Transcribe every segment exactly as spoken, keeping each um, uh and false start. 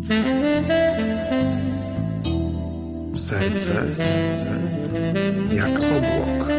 Serce, serce jak obłok.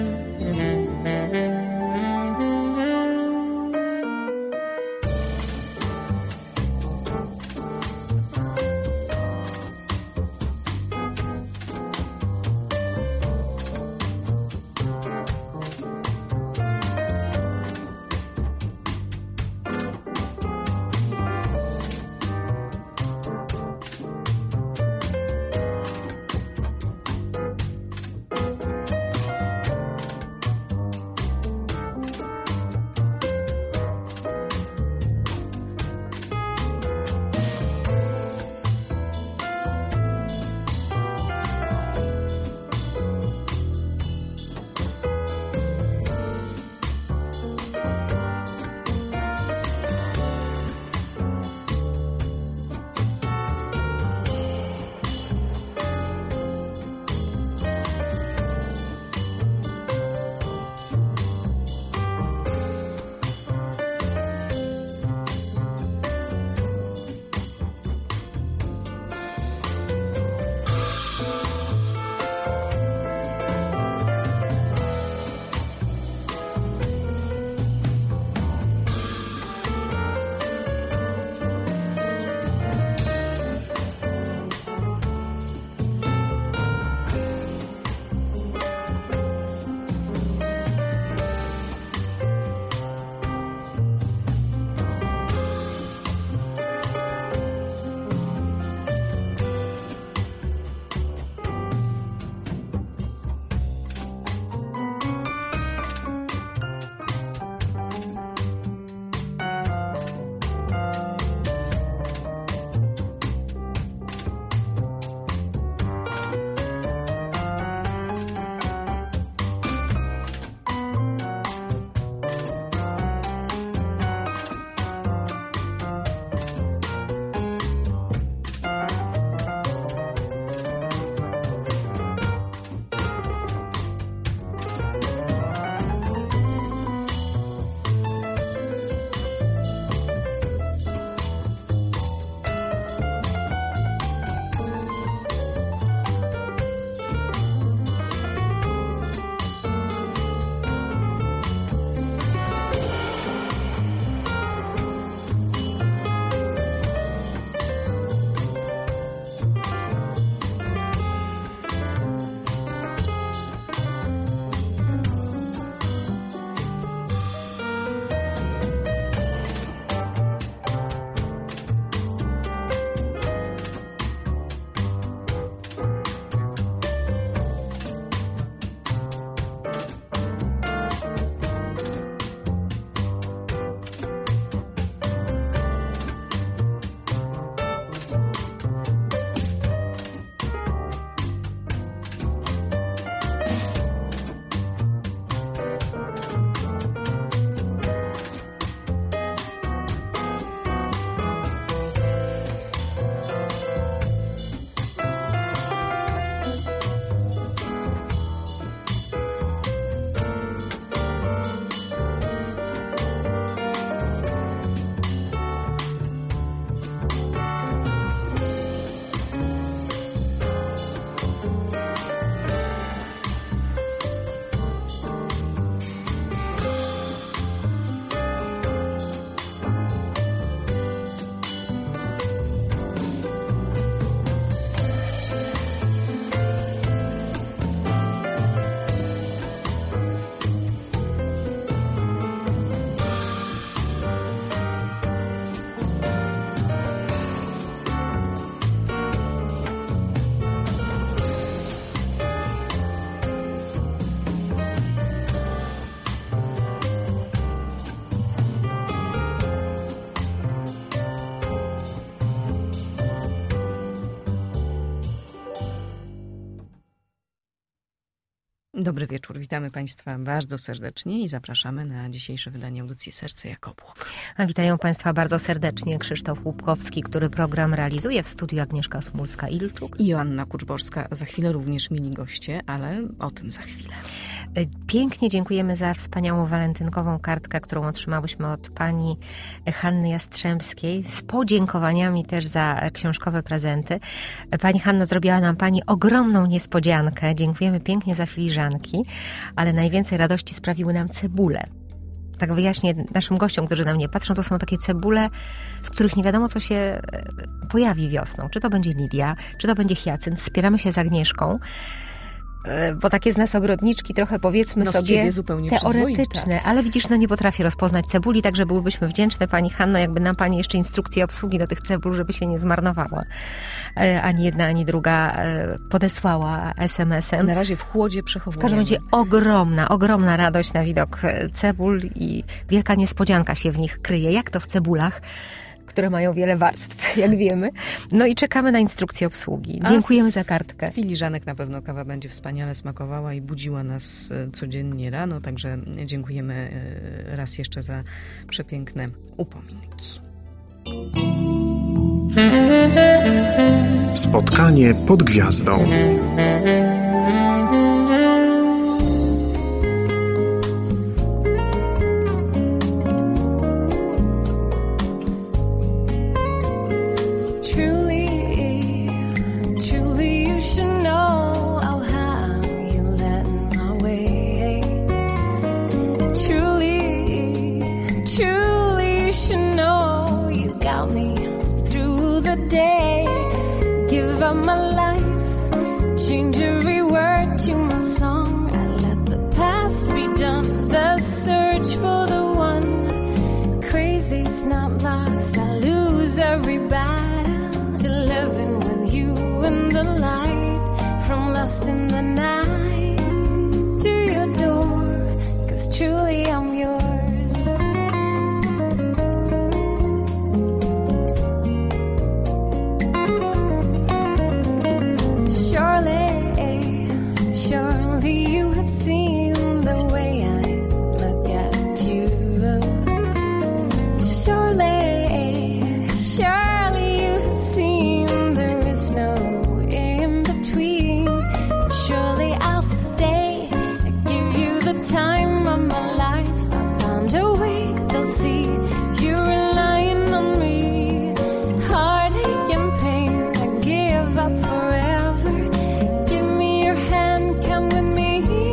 Dobry wieczór, witamy Państwa bardzo serdecznie i zapraszamy na dzisiejsze wydanie audycji Serce jak obłok. A witają Państwa bardzo serdecznie Krzysztof Łupkowski, który program realizuje, w studiu Agnieszka Smulska-Ilczuk i Joanna Kuczborska. Za chwilę również mini goście, ale o tym za chwilę. Pięknie dziękujemy za wspaniałą walentynkową kartkę, którą otrzymałyśmy od pani Hanny Jastrzębskiej, z podziękowaniami też za książkowe prezenty. Pani Hanno, zrobiła nam pani ogromną niespodziankę. Dziękujemy pięknie za filiżanki, ale najwięcej radości sprawiły nam cebule. Tak wyjaśnię naszym gościom, którzy na mnie patrzą, to są takie cebule, z których nie wiadomo, co się pojawi wiosną. Czy to będzie lilia, czy to będzie hiacynt. Spieramy się z Agnieszką, bo takie z nas ogrodniczki trochę, powiedzmy no, sobie, tak. teoretyczne, ale widzisz, no nie potrafię rozpoznać cebuli, także byłybyśmy wdzięczne, pani Hanno, jakby nam pani jeszcze instrukcję obsługi do tych cebul, żeby się nie zmarnowała. Ani jedna, ani druga podesłała es em esem. Na razie w chłodzie przechowujemy. W każdym razie ogromna, ogromna radość na widok cebul i wielka niespodzianka się w nich kryje, jak to w cebulach, które mają wiele warstw, jak wiemy. No i czekamy na instrukcję obsługi. Dziękujemy za kartkę. Filiżanek na pewno kawa będzie wspaniale smakowała i budziła nas codziennie rano, także dziękujemy raz jeszcze za przepiękne upominki. Spotkanie pod gwiazdą. In the night to your door, 'cause truly I'm yours. Surely, surely you have seen the way I look at you. Surely, surely you have seen there is no in between. Surely I'll stay, give you the time of my life. I'll find a way, they'll see you're relying on me. Heartache and pain, I give up forever. Give me your hand, come with me.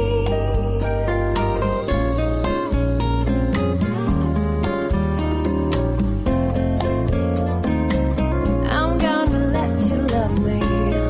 I'm gonna let you love me.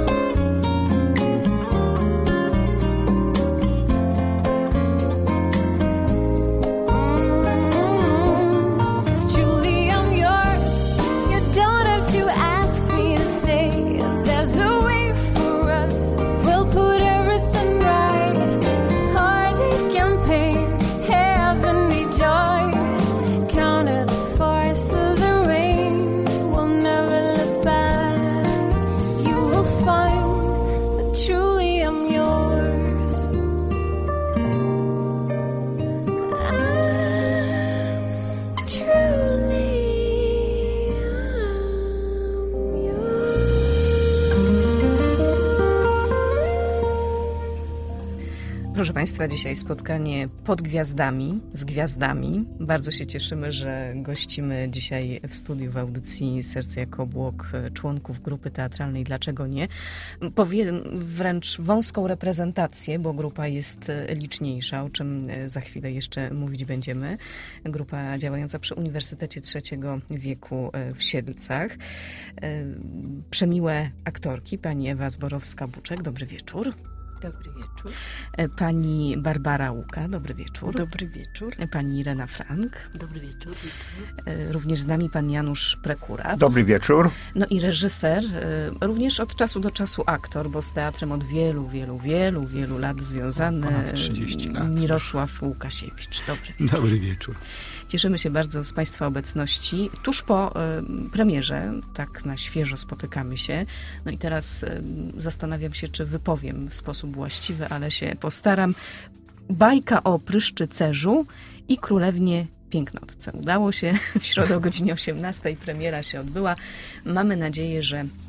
Proszę Państwa, dzisiaj spotkanie pod gwiazdami, z gwiazdami. Bardzo się cieszymy, że gościmy dzisiaj w studiu w audycji Serce jako obłok członków grupy teatralnej Dlaczego nie? Powiem wręcz wąską reprezentację, bo grupa jest liczniejsza, o czym za chwilę jeszcze mówić będziemy. Grupa działająca przy Uniwersytecie Trzeciego Wieku w Siedlcach. Przemiłe aktorki, pani Ewa Zborowska-Buczek. Dobry wieczór. Dobry wieczór. Pani Barbara Łuka, dobry wieczór. Dobry wieczór. Pani Irena Frank. Dobry wieczór. Również z nami pan Janusz Prekurat. Dobry wieczór. No i reżyser, również od czasu do czasu aktor, bo z teatrem od wielu, wielu, wielu, wielu lat związany. Ponad trzydzieści lat. Mirosław Łukasiewicz. Dobry wieczór. Dobry wieczór. Cieszymy się bardzo z Państwa obecności. Tuż po y, premierze, tak na świeżo spotykamy się. No i teraz y, zastanawiam się, czy wypowiem w sposób właściwy, ale się postaram. Bajka o pryszczycerzu i królewnie Pięknotce. Udało się. W środę o godzinie osiemnastej premiera się odbyła. Mamy nadzieję, że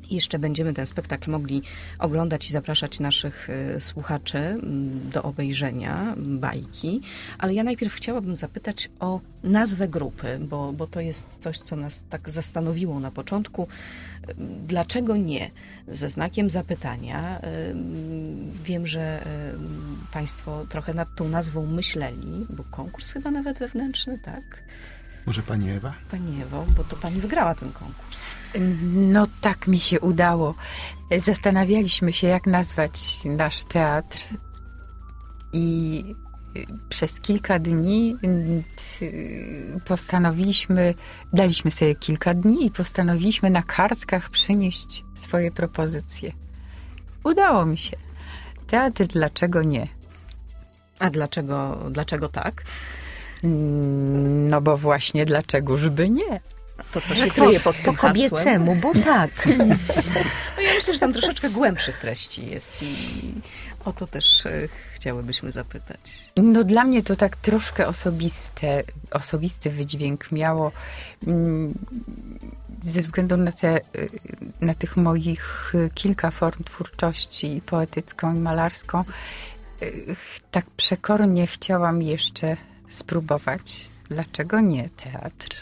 Jeszcze będziemy ten spektakl mogli oglądać i zapraszać naszych y, słuchaczy y, do obejrzenia bajki, ale ja najpierw chciałabym zapytać o nazwę grupy, bo, bo to jest coś, co nas tak zastanowiło na początku. Y, dlaczego nie? Ze znakiem zapytania. Y, wiem, że y, Państwo trochę nad tą nazwą myśleli. Był konkurs chyba nawet wewnętrzny, tak? Może pani Ewa? Pani Ewo, bo to pani wygrała ten konkurs. No tak mi się udało. Zastanawialiśmy się, jak nazwać nasz teatr i przez kilka dni postanowiliśmy, daliśmy sobie kilka dni i postanowiliśmy na kartkach przynieść swoje propozycje. Udało mi się. Teatr dlaczego nie? A dlaczego, dlaczego tak? No bo właśnie dlaczegożby nie? To, co się kryje pod tym po hasłem. kobiecemu, bo tak. No ja myślę, że tam troszeczkę głębszych treści jest i o to też e, chciałybyśmy zapytać. No dla mnie to tak troszkę osobiste, osobisty wydźwięk miało mm, ze względu na, te, na tych moich kilka form twórczości, poetycką i malarską. Tak przekornie chciałam jeszcze spróbować. Dlaczego nie teatr?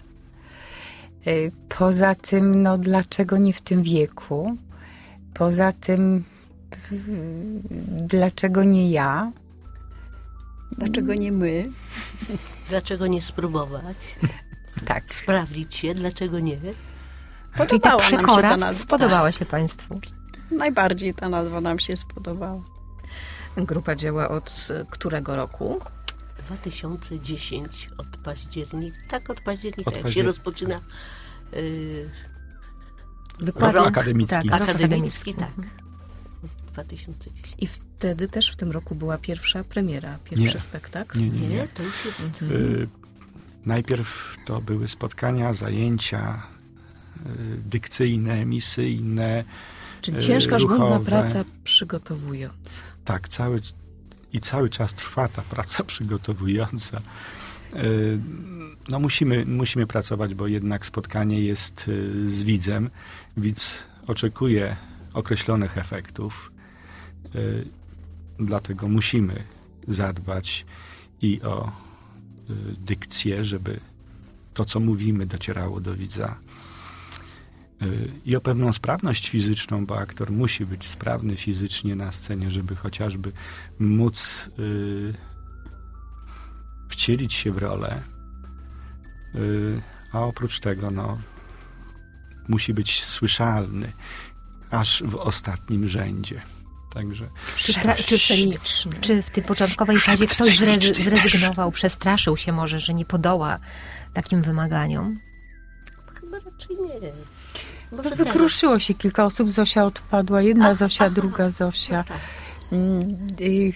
Poza tym, no dlaczego nie w tym wieku? Poza tym, dlaczego nie ja? Dlaczego nie my? Dlaczego nie spróbować? Tak. Sprawdzić się, dlaczego nie? Czyli ta Podobała nam się ta przekora nazwa. spodobała się Państwu. Najbardziej ta nazwa nam się spodobała. Grupa działa od którego roku? dwa tysiące dziesiąty od października. Tak, od października, Od jak się października. rozpoczyna yy, Wykłady. Rok akademicki. Tak, rok akademicki, tak. Mhm. dwa tysiące dziesiąty. I wtedy też w tym roku była pierwsza premiera, pierwszy Nie. spektakl. Nie, nie, Nie, nie. to już jest... Y, najpierw to były spotkania, zajęcia y, dykcyjne, emisyjne. Czyli y, ciężka, żmudna ruchowe. praca przygotowująca. Tak, cały, i cały czas trwa ta praca przygotowująca. Y, no musimy, musimy pracować, bo jednak spotkanie jest y, z widzem. Widz oczekuje określonych efektów. Y, dlatego musimy zadbać i o y, dykcję, żeby to, co mówimy, docierało do widza. Y, I o pewną sprawność fizyczną, bo aktor musi być sprawny fizycznie na scenie, żeby chociażby móc y, wcielić się w rolę. Y, a oprócz tego, no, musi być słyszalny, aż w ostatnim rzędzie. Także Czy, Stra- czy czy- sceniczny. Czy w tej początkowej fazie ktoś zrezy- zrezygnował, przestraszył się może, że nie podoła takim wymaganiom? Chyba raczej nie. Może teraz. Wykruszyło się kilka osób. Zosia odpadła. Jedna Zosia, druga Zosia. Tak. Mm, y,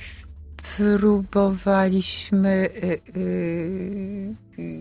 Próbowaliśmy y, y, y,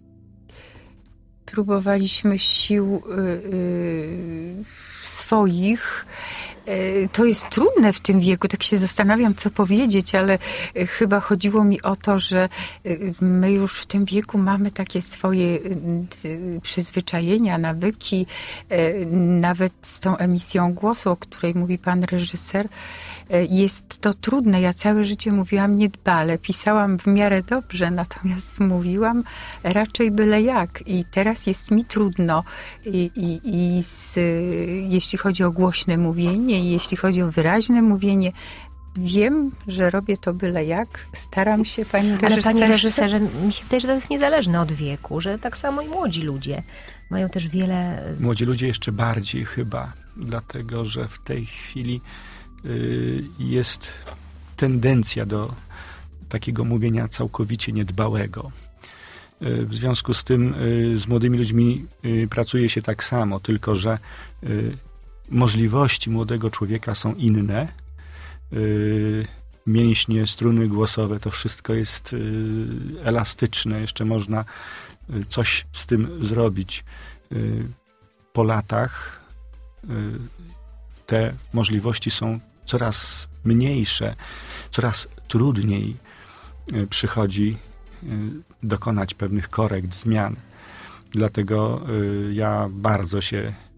próbowaliśmy sił y, y, swoich. Y, To jest trudne w tym wieku. Tak się zastanawiam, co powiedzieć, ale y, chyba chodziło mi o to, że y, my już w tym wieku mamy takie swoje y, y, przyzwyczajenia, nawyki, y, nawet z tą emisją głosu, o której mówi pan reżyser. Jest to trudne. Ja całe życie mówiłam niedbale, pisałam w miarę dobrze, natomiast mówiłam raczej byle jak. I teraz jest mi trudno. I, i, i z, jeśli chodzi o głośne mówienie, i jeśli chodzi o wyraźne mówienie, wiem, że robię to byle jak. Staram się, pani reżyser. Ale panie reżyserze, mi się wydaje, że to jest niezależne od wieku, że tak samo i młodzi ludzie mają też wiele... młodzi ludzie jeszcze bardziej chyba, dlatego że w tej chwili y, jest tendencja do takiego mówienia całkowicie niedbałego. Y, w związku z tym y, z młodymi ludźmi y, pracuje się tak samo, tylko że y, możliwości młodego człowieka są inne. Y, mięśnie, struny głosowe, to wszystko jest y, elastyczne. Jeszcze można y, coś z tym zrobić. Y, po latach y, te możliwości są coraz mniejsze, coraz trudniej y, przychodzi y, dokonać pewnych korekt, zmian. Dlatego y, ja bardzo się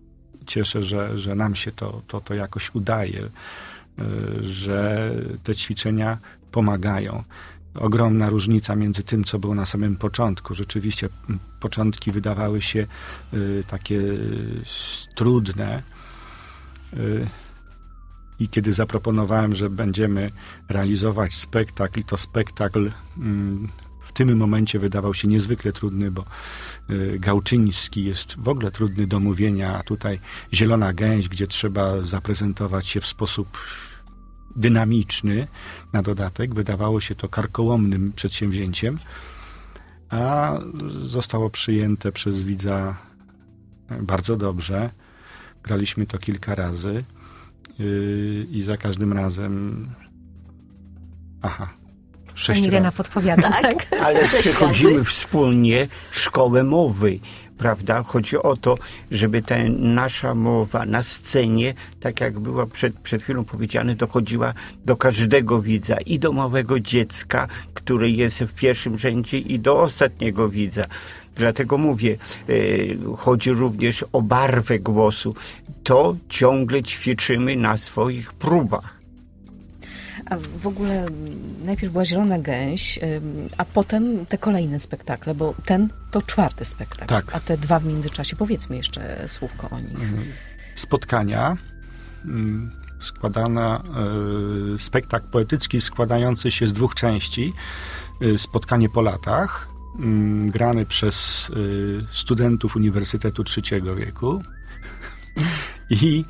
cieszę, że, że nam się to, to, to jakoś udaje, że te ćwiczenia pomagają. Ogromna różnica między tym, co było na samym początku. Rzeczywiście początki wydawały się y, takie y, trudne. Y, I kiedy zaproponowałem, że będziemy realizować spektakl, i to spektakl y, w tym momencie wydawał się niezwykle trudny, bo y, gałczyński jest w ogóle trudny do mówienia, a tutaj Zielona Gęś, gdzie trzeba zaprezentować się w sposób dynamiczny, na dodatek. Wydawało się to karkołomnym przedsięwzięciem, a zostało przyjęte przez widza bardzo dobrze. Graliśmy to kilka razy yy, i za każdym razem aha, sześć Pani Irena razy. podpowiada, tak? Ale przechodzimy wspólnie szkołę mowy, prawda? Chodzi o to, żeby ta nasza mowa na scenie, tak jak była przed, przed chwilą powiedziane, dochodziła do każdego widza i do małego dziecka, który jest w pierwszym rzędzie, i do ostatniego widza. Dlatego mówię, y, chodzi również o barwę głosu. To ciągle ćwiczymy na swoich próbach. A w ogóle najpierw była Zielona Gęś, a potem te kolejne spektakle, bo ten to czwarty spektakl, Tak. a te dwa w międzyczasie. Powiedzmy jeszcze słówko o nich. Spotkania, składana, spektakl poetycki składający się z dwóch części. Spotkanie po latach, grany przez studentów Uniwersytetu Trzeciego Wieku i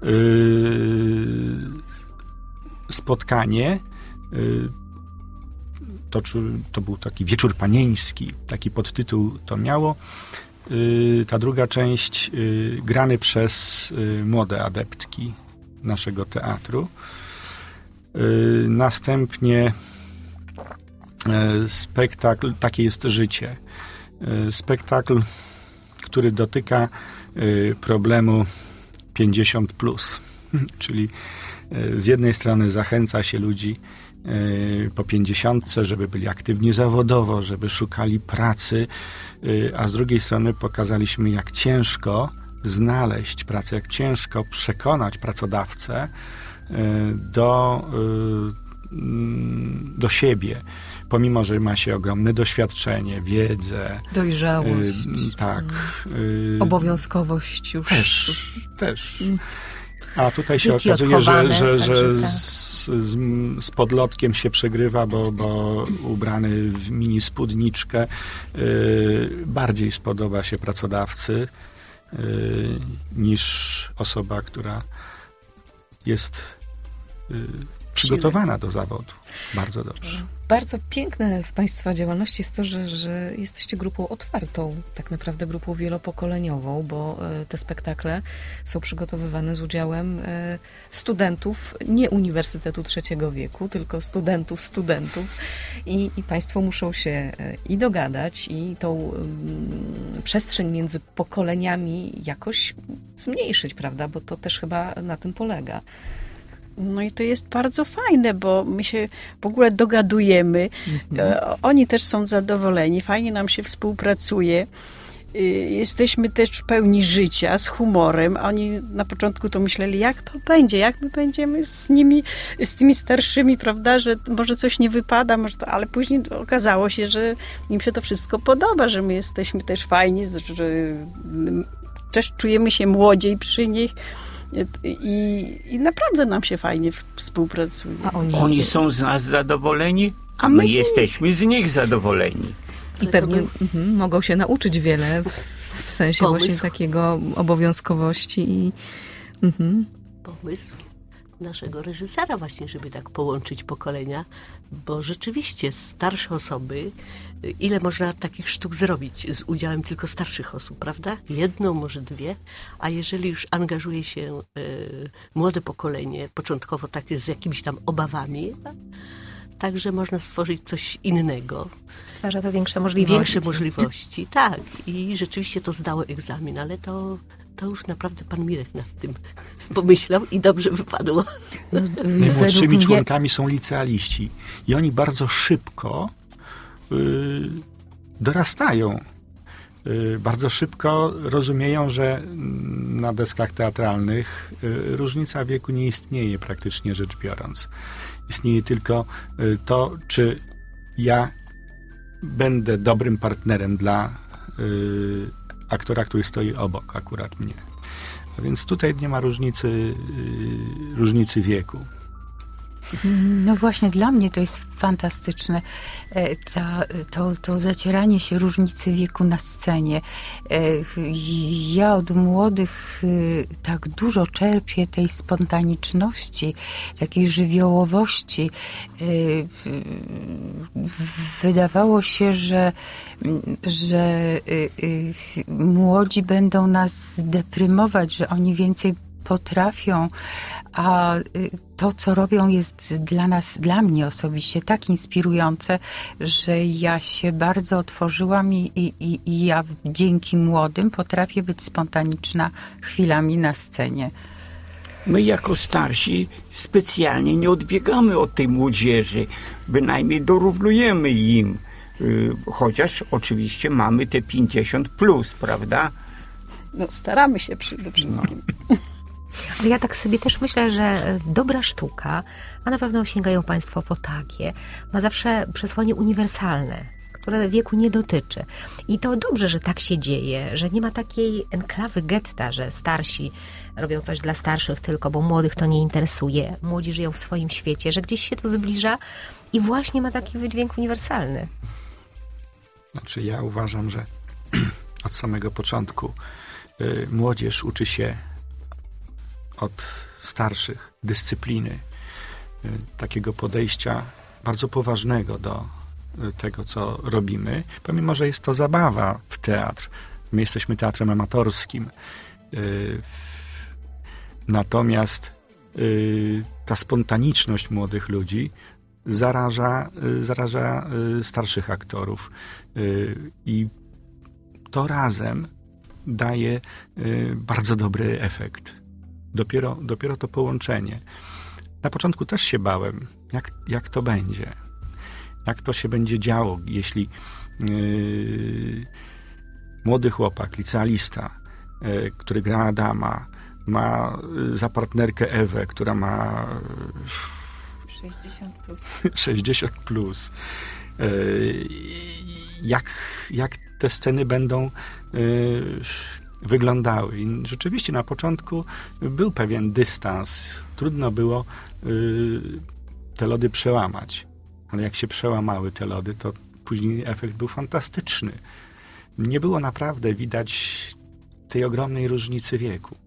spotkanie, to, to był taki wieczór panieński, taki podtytuł to miało. Ta druga część grany przez młode adeptki naszego teatru. Następnie spektakl Takie jest życie. Spektakl, który dotyka problemu pięćdziesiąt plus, czyli z jednej strony zachęca się ludzi po pięćdziesiątce, żeby byli aktywni zawodowo, żeby szukali pracy, a z drugiej strony pokazaliśmy, jak ciężko znaleźć pracę, jak ciężko przekonać pracodawcę do, do siebie, pomimo że ma się ogromne doświadczenie, wiedzę. Dojrzałość. Tak. Obowiązkowość już. Też. też. A tutaj się Dzieci okazuje, że, że, że także tak. z, z, z podlotkiem się przegrywa, bo, bo ubrany w mini spódniczkę yy, bardziej spodoba się pracodawcy yy, niż osoba, która jest yy, przygotowana do zawodu. Bardzo dobrze. Bardzo piękne w Państwa działalności jest to, że, że jesteście grupą otwartą, tak naprawdę grupą wielopokoleniową, bo te spektakle są przygotowywane z udziałem studentów nie Uniwersytetu Trzeciego Wieku, tylko studentów studentów i, i Państwo muszą się i dogadać, i tą um, przestrzeń między pokoleniami jakoś zmniejszyć, prawda, bo to też chyba na tym polega. No i to jest bardzo fajne, bo my się w ogóle dogadujemy. Mhm. Oni też są zadowoleni, fajnie nam się współpracuje. Jesteśmy też pełni życia, z humorem. Oni na początku to myśleli, jak to będzie, jak my będziemy z nimi, z tymi starszymi, prawda, że może coś nie wypada, może to, ale później okazało się, że im się to wszystko podoba, że my jesteśmy też fajni, że też czujemy się młodziej przy nich. I, I naprawdę nam się fajnie współpracuje. A oni, Oni są z nas zadowoleni, a my, my z jesteśmy z nich zadowoleni. I pewnie mhm, mogą się nauczyć wiele w, w sensie Pomysł. właśnie takiego obowiązkowości i mhm. Pomysł naszego reżysera właśnie, żeby tak połączyć pokolenia, bo rzeczywiście starsze osoby, ile można takich sztuk zrobić z udziałem tylko starszych osób, prawda? Jedną, może dwie, a jeżeli już angażuje się y, młode pokolenie, początkowo takie z jakimiś tam obawami, także można stworzyć coś innego. Stwarza to większe możliwości. Większe możliwości, tak. I rzeczywiście to zdało egzamin, ale to To już naprawdę pan Mirek nad tym pomyślał i dobrze wypadło. Najmłodszymi członkami są licealiści i oni bardzo szybko y, dorastają. Y, bardzo szybko rozumieją, że na deskach teatralnych y, różnica wieku nie istnieje praktycznie rzecz biorąc. Istnieje tylko y, to, czy ja będę dobrym partnerem dla y, aktora, który stoi obok akurat mnie. A więc tutaj nie ma różnicy, y, różnicy wieku. No właśnie, dla mnie to jest fantastyczne, e, ta, to, to zacieranie się różnicy wieku na scenie. E, Ja od młodych e, tak dużo czerpię tej spontaniczności, takiej żywiołowości. E, Wydawało się, że, że e, e, młodzi będą nas deprymować, że oni więcej potrafią, a to, co robią, jest dla nas, dla mnie osobiście tak inspirujące, że ja się bardzo otworzyłam i, i, i ja dzięki młodym potrafię być spontaniczna chwilami na scenie. My jako starsi specjalnie nie odbiegamy od tej młodzieży, bynajmniej dorównujemy im. Chociaż oczywiście mamy te pięćdziesiąt plus, prawda? No, staramy się przede wszystkim. No. Ale ja tak sobie też myślę, że dobra sztuka, a na pewno sięgają Państwo po takie, ma zawsze przesłanie uniwersalne, które wieku nie dotyczy. I to dobrze, że tak się dzieje, że nie ma takiej enklawy getta, że starsi robią coś dla starszych tylko, bo młodych to nie interesuje. Młodzi żyją w swoim świecie, że gdzieś się to zbliża i właśnie ma taki wydźwięk uniwersalny. Znaczy ja uważam, że od samego początku y, młodzież uczy się od starszych dyscypliny, y, takiego podejścia bardzo poważnego do y, tego, co robimy, pomimo że jest to zabawa w teatr. My jesteśmy teatrem amatorskim. Y, natomiast y, ta spontaniczność młodych ludzi zaraża, y, zaraża y, starszych aktorów. Y, I to razem daje y, bardzo dobry efekt. Dopiero, dopiero to połączenie. Na początku też się bałem, jak, jak to będzie. Jak to się będzie działo, jeśli yy, młody chłopak, licealista, yy, który gra Adama, ma yy, za partnerkę Ewę, która ma yy, sześćdziesiąt plus. sześćdziesiąt plus. Yy, jak, jak te sceny będą yy, wyglądały. I rzeczywiście na początku był pewien dystans. Trudno było y, te lody przełamać. Ale jak się przełamały te lody, to później efekt był fantastyczny. Nie było naprawdę widać tej ogromnej różnicy wieku.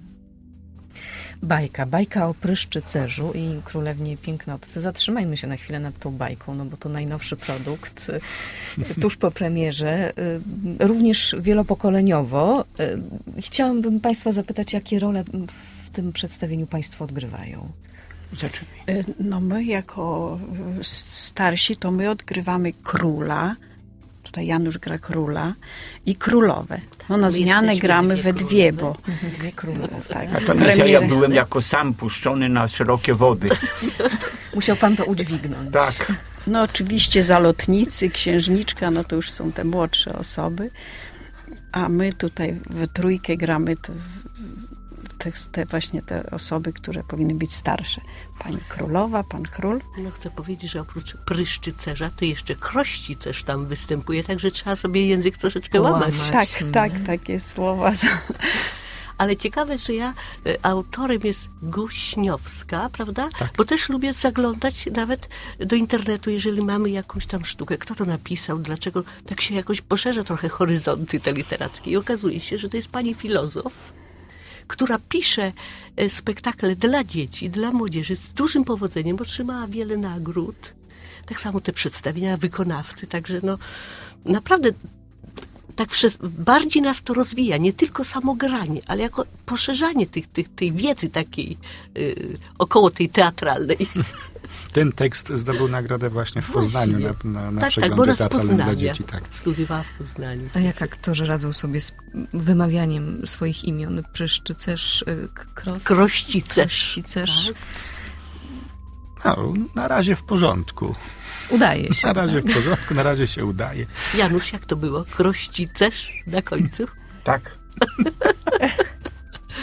Bajka, bajka o pryszczycerzu i królewnie pięknotce. Zatrzymajmy się na chwilę nad tą bajką, no bo to najnowszy produkt, tuż po premierze, również wielopokoleniowo. Chciałabym Państwa zapytać, jakie role w tym przedstawieniu Państwo odgrywają? Zaczynaj. No my jako starsi, to my odgrywamy króla, tutaj Janusz gra króla i królowe. No na My zmianę jesteśmy gramy dwie we dwie, bo Dwie królowe. tak, Natomiast ja, ja byłem jako sam puszczony na szerokie wody. Musiał Pan to udźwignąć. Tak. No oczywiście zalotnicy, księżniczka, no to już są te młodsze osoby, a my tutaj we trójkę gramy te, te, te właśnie te osoby, które powinny być starsze. Pani królowa, pan król. No chcę powiedzieć, że oprócz pryszczycerza, to jeszcze krościcerz tam występuje, także trzeba sobie język troszeczkę łamać. Łamać. Tak, nie? tak, takie słowa są. Ale ciekawe, że ja e, autorem jest Guśniowska, prawda? Tak. Bo też lubię zaglądać nawet do internetu, jeżeli mamy jakąś tam sztukę. Kto to napisał? Dlaczego tak się jakoś poszerza trochę horyzonty te literackie? I okazuje się, że to jest pani filozof, która pisze e, spektakle dla dzieci, dla młodzieży z dużym powodzeniem, otrzymała wiele nagród. Tak samo te przedstawienia wykonawcy, także no naprawdę tak wsze- bardziej nas to rozwija, nie tylko samo granie, ale jako poszerzanie tych, tych, tej wiedzy takiej y, około tej teatralnej. Ten tekst zdobył nagrodę właśnie w Poznaniu na, na, na tak, tak, bo przeglądzie ona z teatralnym dla Poznania dzieci. Tak. studiowała w Poznaniu. A jak aktorzy radzą sobie z wymawianiem swoich imion? Pryszczycerz, y, kros... Krościcerz. Krościcerz. Tak. No, na razie w porządku. Udaje się. Na razie tak? w porządku, na razie się udaje. Janusz, jak to było? Krościcerz na końcu? Tak.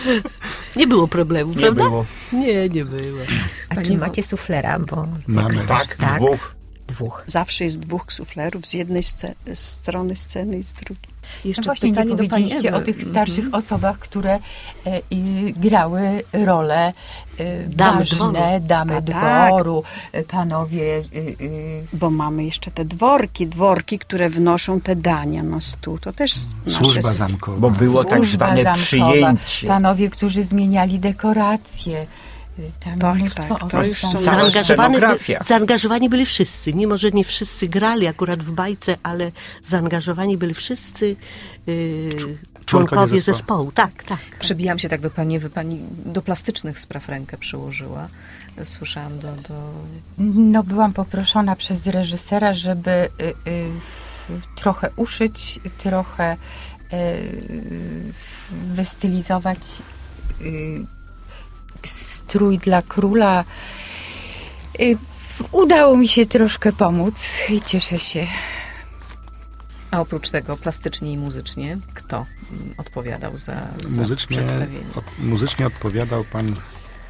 Nie było problemu, Nie prawda? było. Nie, nie było. A Pani czy Wo- macie suflera? Bo Mamy. Tak, tak. dwóch. Dwóch. Zawsze jest dwóch suflerów z jednej sce- strony sceny i z drugiej. Jeszcze No właśnie nie pytanie do pani powiedzieliście Ewy. o tych starszych osobach, które e, i, grały role e, Damy ważne, dworu. damy A tak. dworu, e, panowie. e, e, Bo mamy jeszcze te dworki, dworki, które wnoszą te dania na stół. To też nasze Służba sy- zamkowa. Bo było tak służba zwane zamkowa, przyjęcie. Panowie, którzy zmieniali dekoracje. e, Tam Tak, mnóstwo tak, to osób już tam są było. Cała Zaangażowani, scenografia. zaangażowani byli wszyscy, mimo że nie wszyscy grali akurat w bajce, ale zaangażowani byli wszyscy yy, członkowie zespołu. zespołu. Tak, tak. Przebijam się tak do pani Ewy. Pani do plastycznych spraw rękę przyłożyła. Słyszałam do... do... No, byłam poproszona przez reżysera, żeby y, y, trochę uszyć, trochę y, wystylizować y, strój dla króla. Y, udało mi się troszkę pomóc i cieszę się. A oprócz tego plastycznie i muzycznie, kto mm, odpowiadał za, za Muzycznie, przedstawienie? od, muzycznie odpowiadał pan e,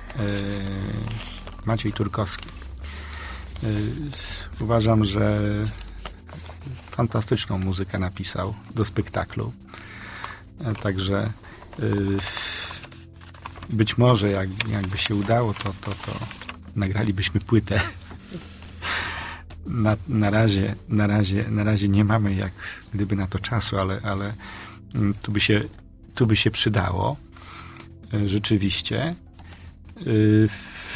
Maciej Turkowski. E, s- uważam, że fantastyczną muzykę napisał do spektaklu. E, także e, s- być może jak, jakby się udało, to, to, to nagralibyśmy płytę. Na, na, razie, na, razie, na razie nie mamy jak gdyby na to czasu, ale, ale mm, tu by się, tu by się przydało. E, Rzeczywiście. Y,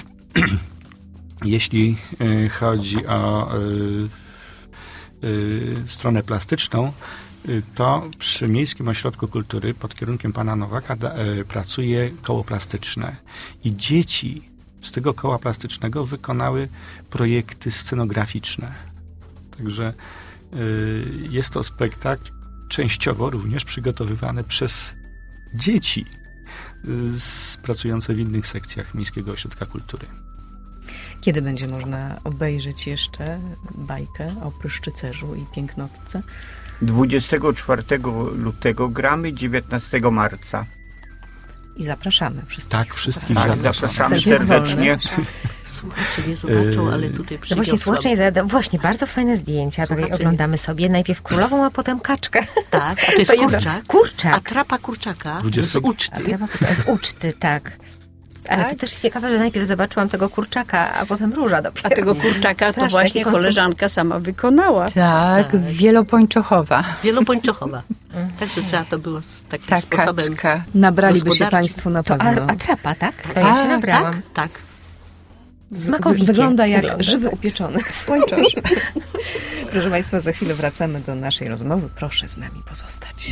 Jeśli y, chodzi o y, y, stronę plastyczną, y, to przy Miejskim Ośrodku Kultury pod kierunkiem pana Nowaka da, y, pracuje koło plastyczne. I dzieci z tego koła plastycznego wykonały projekty scenograficzne. Także y, jest to spektakl częściowo również przygotowywany przez dzieci y, z- pracujące w innych sekcjach Miejskiego Ośrodka Kultury. Kiedy będzie można obejrzeć jeszcze bajkę o Pryszczycerzu i Pięknotce? dwudziestego czwartego lutego gramy, dziewiętnastego marca. I zapraszamy wszystkich. Tak, wszystkich Tak, zapraszamy. zapraszamy Wstęp jest serdecznie. Słuchacze nie zobaczą, ale tutaj No właśnie, przyniosłam. słuchacze, zada- właśnie, bardzo fajne zdjęcia. Tutaj Słuchacze- oglądamy sobie najpierw królową, a potem kaczkę. Tak, a to jest To jedno- kurczak. Kurczak. Atrapa kurczaka dwudziestego z uczty. A treba z uczty, tak. Ale to też ciekawe, że najpierw zobaczyłam tego kurczaka, a potem róża dopiero. A tego kurczaka to Straszne, właśnie jakie koleżanka sama wykonała. Tak, Tak. wielopończochowa. Wielopończochowa. Także trzeba to było z takim Ta sposobem. kaczka. Nabraliby się Gospodarczy. państwo na To pewno. a, atrapa, tak? To ja się nabrałam. Tak, tak. Smakowicie. Wygląda jak Wygląda. żywy upieczony. Pończesz. Proszę państwa, za chwilę wracamy do naszej rozmowy. Proszę z nami pozostać.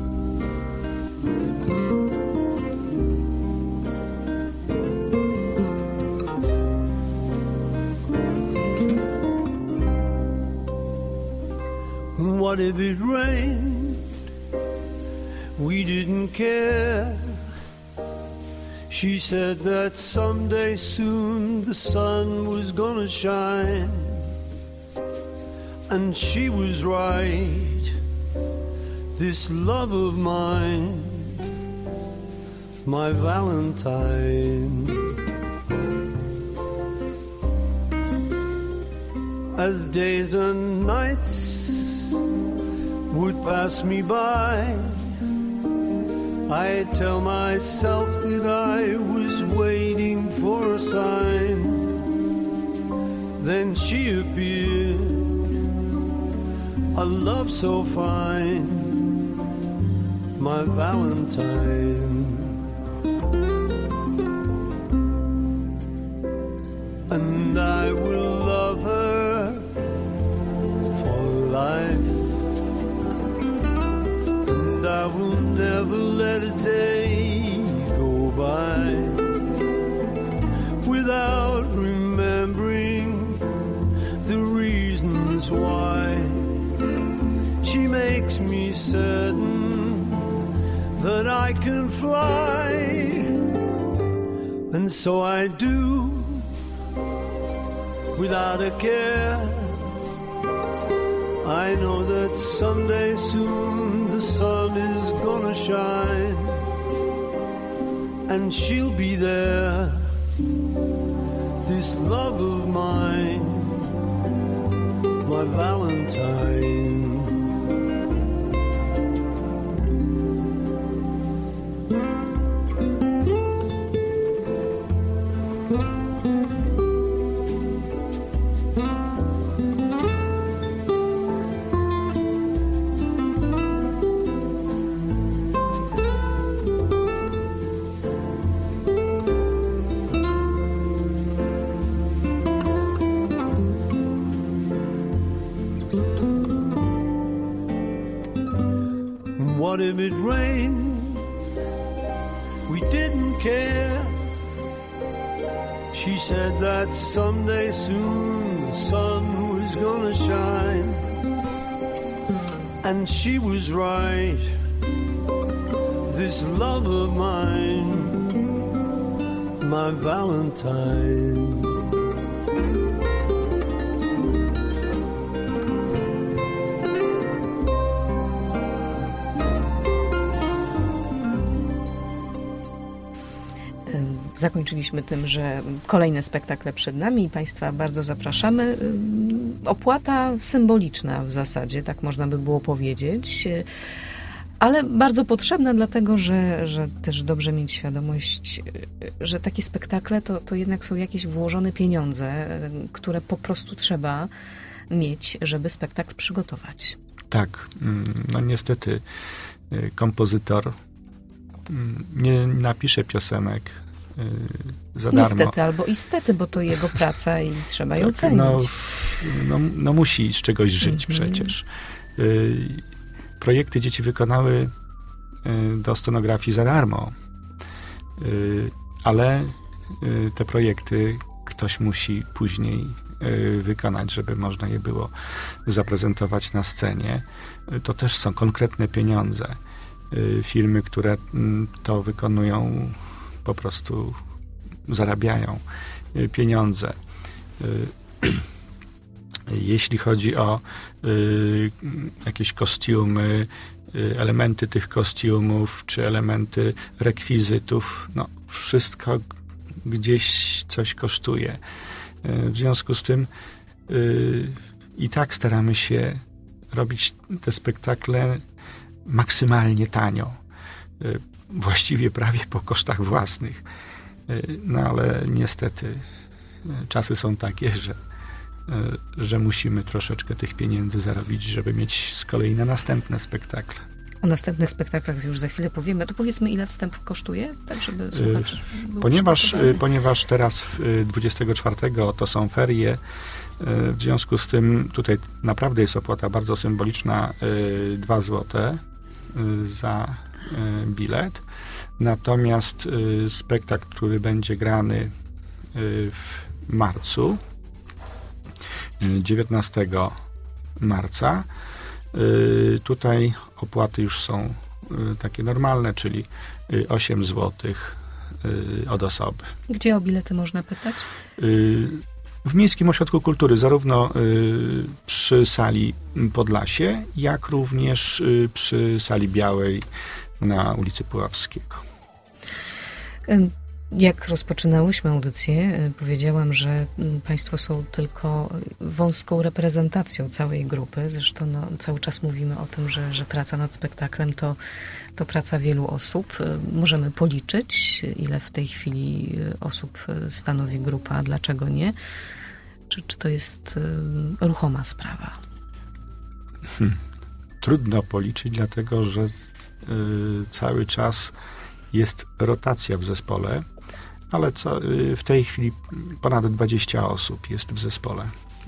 What if it rained? We didn't care. She said that someday soon the sun was gonna shine. And she was right. This love of mine, my Valentine. As days and nights would pass me by, I tell myself that I was waiting for a sign. Then she appeared, a love so fine, my Valentine. And I will love her for life, and I will never let a day go by without remembering the reasons why. She makes me certain that I can fly, and so I do without a care. I know that someday soon the sun is gonna shine, and she'll be there. This love of mine, my Valentine. What if it rained? We didn't care. She said that someday soon the sun was gonna shine. And she was right. This love of mine, my Valentine. Zakończyliśmy tym, że kolejne spektakle przed nami i Państwa bardzo zapraszamy. Opłata symboliczna w zasadzie, tak można by było powiedzieć, ale bardzo potrzebna, dlatego że, że też dobrze mieć świadomość, że takie spektakle to, to jednak są jakieś włożone pieniądze, które po prostu trzeba mieć, żeby spektakl przygotować. Tak, no niestety kompozytor nie napisze piosenek za darmo. Niestety albo istety, bo to jego praca i trzeba ją tak, cenić. No, no, no musi z czegoś żyć mm-hmm. przecież. Y, projekty dzieci wykonały y, do scenografii za darmo, y, ale y, te projekty ktoś musi później y, wykonać, żeby można je było zaprezentować na scenie. Y, to też są konkretne pieniądze. Y, firmy, które y, to wykonują, po prostu zarabiają pieniądze. Jeśli chodzi o jakieś kostiumy, elementy tych kostiumów, czy elementy rekwizytów, no wszystko gdzieś coś kosztuje. W związku z tym i tak staramy się robić te spektakle maksymalnie tanio. Właściwie prawie po kosztach własnych. No ale niestety czasy są takie, że, że musimy troszeczkę tych pieniędzy zarobić, żeby mieć z kolei na następne spektakle. O następnych spektaklach już za chwilę powiemy. To powiedzmy, ile wstęp kosztuje? Tak, żeby słuchacz był ponieważ, ponieważ teraz dwudziestego czwartego to są ferie, w związku z tym tutaj naprawdę jest opłata bardzo symboliczna, dwa złote za bilet. Natomiast spektakl, który będzie grany w marcu, dziewiętnastego marca, tutaj opłaty już są takie normalne, czyli osiem złotych od osoby. Gdzie o bilety można pytać? W Miejskim Ośrodku Kultury, zarówno przy sali Podlasie, jak również przy sali Białej na ulicy Puławskiego. Jak rozpoczynałyśmy audycję, powiedziałam, że Państwo są tylko wąską reprezentacją całej grupy. Zresztą no, cały czas mówimy o tym, że, że praca nad spektaklem to, to praca wielu osób. Możemy policzyć, ile w tej chwili osób stanowi grupa, dlaczego nie? Czy, czy to jest ruchoma sprawa? Hmm. Trudno policzyć, dlatego że y, cały czas jest rotacja w zespole, ale co, w tej chwili ponad dwadzieścia osób jest w zespole.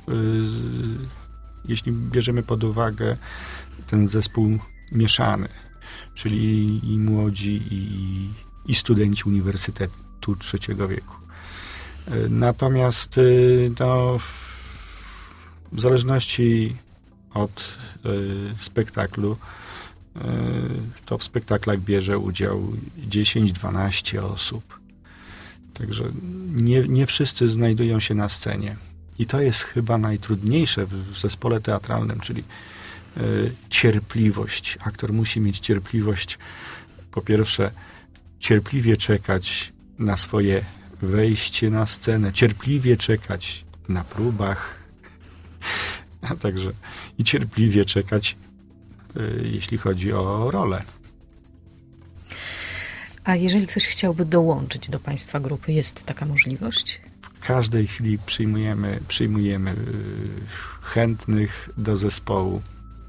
Jeśli bierzemy pod uwagę ten zespół mieszany, czyli i młodzi, i, i studenci Uniwersytetu Trzeciego Wieku. Natomiast no, w zależności od spektaklu, to w spektaklach bierze udział dziesięć dwanaście osób. Także nie, nie wszyscy znajdują się na scenie. I to jest chyba najtrudniejsze w zespole teatralnym, czyli y, cierpliwość. Aktor musi mieć cierpliwość, po pierwsze, cierpliwie czekać na swoje wejście na scenę, cierpliwie czekać na próbach, a także i cierpliwie czekać, jeśli chodzi o rolę. A jeżeli ktoś chciałby dołączyć do Państwa grupy, jest taka możliwość? W każdej chwili przyjmujemy, przyjmujemy chętnych do zespołu.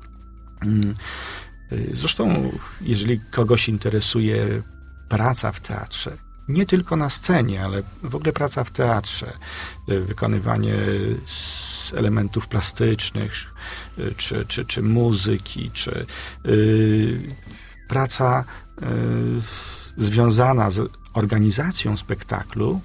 Zresztą, jeżeli kogoś interesuje praca w teatrze, nie tylko na scenie, ale w ogóle praca w teatrze, wykonywanie elementów plastycznych, czy, czy, czy muzyki, czy yy, praca yy, związana z organizacją spektaklu,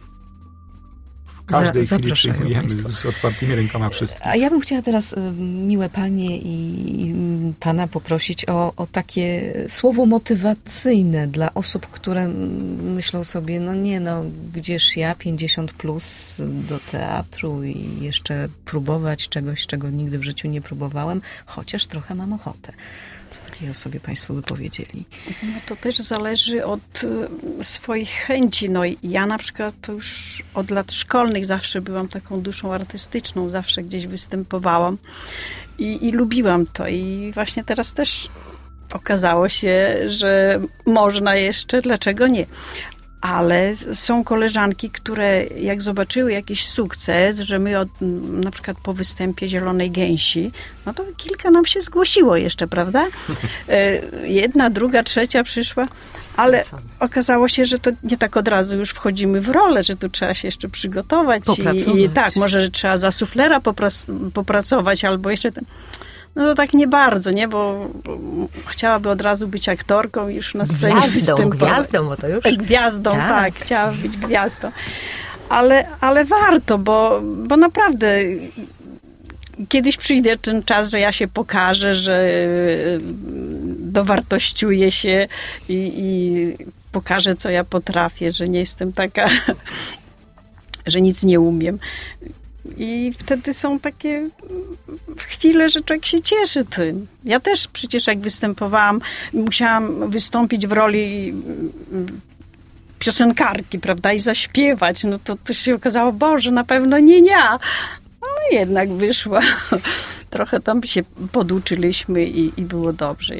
w każdej Za, chwili przyjmujemy z otwartymi rękoma wszystkich. A ja bym chciała teraz, miłe panie i pana, poprosić o, o takie słowo motywacyjne dla osób, które myślą sobie, no nie no, gdzież ja pięćdziesiąt plus do teatru i jeszcze próbować czegoś, czego nigdy w życiu nie próbowałem, chociaż trochę mam ochotę. Co takiej osobie państwo by powiedzieli? No to też zależy od y, swoich chęci. No i ja na przykład to już od lat szkolnych zawsze byłam taką duszą artystyczną, zawsze gdzieś występowałam i, i lubiłam to. I właśnie teraz też okazało się, że można jeszcze, dlaczego nie? Ale są koleżanki, które jak zobaczyły jakiś sukces, że my od, na przykład po występie Zielonej Gęsi, no to kilka nam się zgłosiło jeszcze, prawda? Jedna, druga, trzecia przyszła, ale okazało się, że to nie tak od razu już wchodzimy w rolę, że tu trzeba się jeszcze przygotować. I, i tak, może trzeba za suflera popras- popracować albo jeszcze ten... No to tak nie bardzo, nie? Bo, bo chciałaby od razu być aktorką i już na scenie gwiazdą, występować. Gwiazdą, bo to już... Gwiazdą, tak, tak chciała być gwiazdą. Ale, ale warto, bo, bo naprawdę kiedyś przyjdzie ten czas, że ja się pokażę, że dowartościuję się i, i pokażę, co ja potrafię, że nie jestem taka, że nic nie umiem. I wtedy są takie chwile, że człowiek się cieszy tym. Ja też przecież jak występowałam, musiałam wystąpić w roli piosenkarki, prawda, i zaśpiewać. No to, to się okazało, Boże, na pewno nie ja. No jednak wyszła. Trochę tam się poduczyliśmy i, i było dobrze.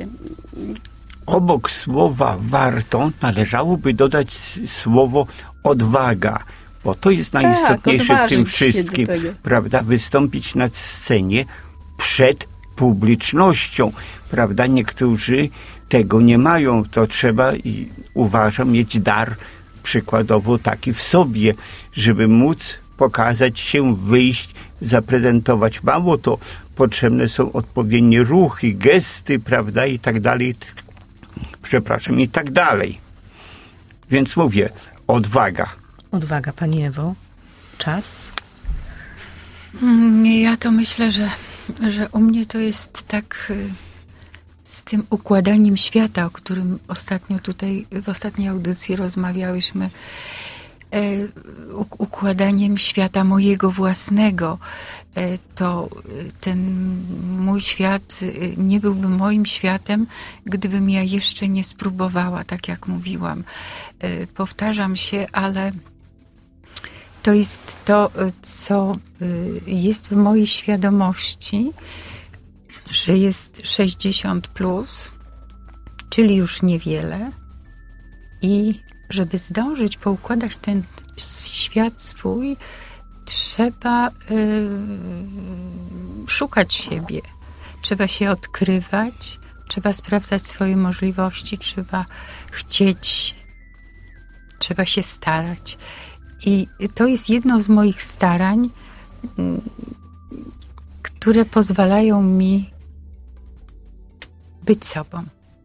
Obok słowa warto należałoby dodać słowo odwaga. Bo to jest najistotniejsze tak, w tym wszystkim, prawda? Wystąpić na scenie przed publicznością, prawda? Niektórzy tego nie mają. To trzeba, i uważam, mieć dar przykładowo taki w sobie, żeby móc pokazać się, wyjść, zaprezentować. Mało to, potrzebne są odpowiednie ruchy, gesty, prawda? I tak dalej. Przepraszam, i tak dalej. Więc mówię, odwaga. Odwaga, Pani Ewo. Czas? Ja to myślę, że, że u mnie to jest tak z tym układaniem świata, o którym ostatnio tutaj, w ostatniej audycji rozmawiałyśmy, układaniem świata mojego własnego. To ten mój świat nie byłby moim światem, gdybym ja jeszcze nie spróbowała, tak jak mówiłam. Powtarzam się, ale to jest to, co jest w mojej świadomości, że jest sześćdziesiąt plus, czyli już niewiele, i żeby zdążyć poukładać ten świat swój, trzeba y, szukać siebie, trzeba się odkrywać, trzeba sprawdzać swoje możliwości, trzeba chcieć, trzeba się starać. I to jest jedno z moich starań, które pozwalają mi być sobą.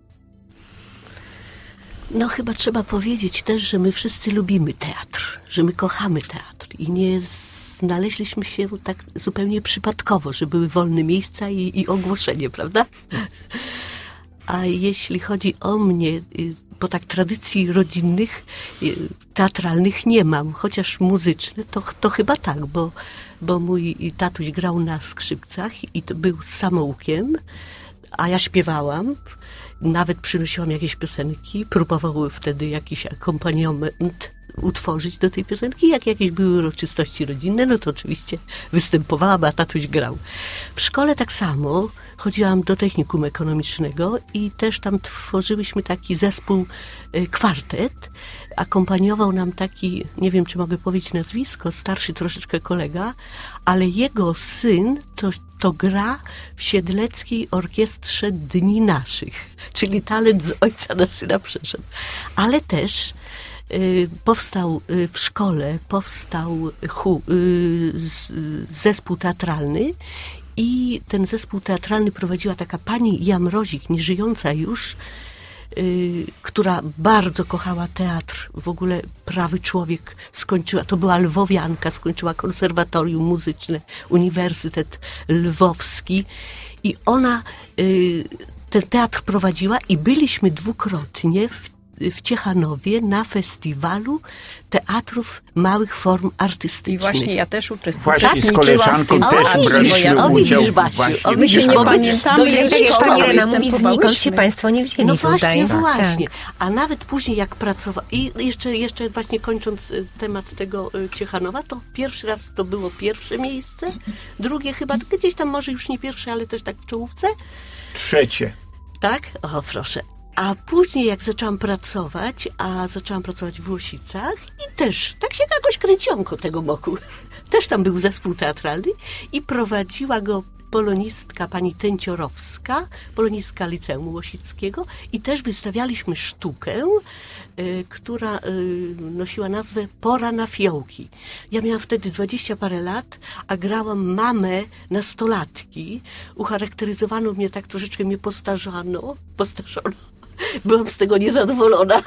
No chyba trzeba powiedzieć też, że my wszyscy lubimy teatr, że my kochamy teatr i nie znaleźliśmy się tak zupełnie przypadkowo, że były wolne miejsca i, i ogłoszenie, prawda? A jeśli chodzi o mnie, bo tak tradycji rodzinnych, teatralnych nie mam, chociaż muzyczne, to, to chyba tak, bo, bo mój tatuś grał na skrzypcach i to był samoukiem, a ja śpiewałam Nawet przynosiłam jakieś piosenki, próbowały wtedy jakiś akompaniament utworzyć do tej piosenki. Jak jakieś były uroczystości rodzinne, no to oczywiście występowałam, a tatuś grał. W szkole tak samo chodziłam do technikum ekonomicznego i też tam tworzyłyśmy taki zespół, kwartet. Akompaniował nam taki, nie wiem, czy mogę powiedzieć nazwisko, starszy troszeczkę kolega, ale jego syn to, to gra w Siedleckiej Orkiestrze Dni Naszych, czyli talent z ojca na syna przeszedł. Ale też y, powstał y, w szkole, powstał hu, y, z, y, zespół teatralny i ten zespół teatralny prowadziła taka pani Jamrozik, nieżyjąca już, y, która bardzo kochała teatr, w ogóle prawy człowiek, skończyła, to była lwowianka, skończyła konserwatorium muzyczne, Uniwersytet Lwowski i ona y, ten teatr prowadziła i byliśmy dwukrotnie w w Ciechanowie na festiwalu teatrów małych form artystycznych. I właśnie ja też uczestniczyłam. Właśnie z koleżanką też braliśmy o, udział. widzisz, Basiu, o, My się nie bo my pamiętamy, do jak Tak jak szkoły pani Elena mówi, znikąd się występowałyśmy. państwo nie wzięli No tutaj. właśnie, Tak. właśnie. A nawet później jak pracowałam, i jeszcze, jeszcze właśnie kończąc y, temat tego y, Ciechanowa, to pierwszy raz to było pierwsze miejsce, drugie chyba gdzieś tam może już nie pierwsze, ale też tak w czołówce. Trzecie. Tak? O, proszę. A później jak zaczęłam pracować, a zaczęłam pracować w Łosicach i też tak się jakoś kręciłam koło tego moku. Też tam był zespół teatralny i prowadziła go polonistka pani Tęciorowska, polonistka Liceum Łosickiego i też wystawialiśmy sztukę, y, która y, nosiła nazwę Pora na fiołki. Ja miałam wtedy dwadzieścia parę lat, a grałam mamę nastolatki. Ucharakteryzowano mnie tak, troszeczkę mnie postarzano, postarzono. Byłam z tego niezadowolona.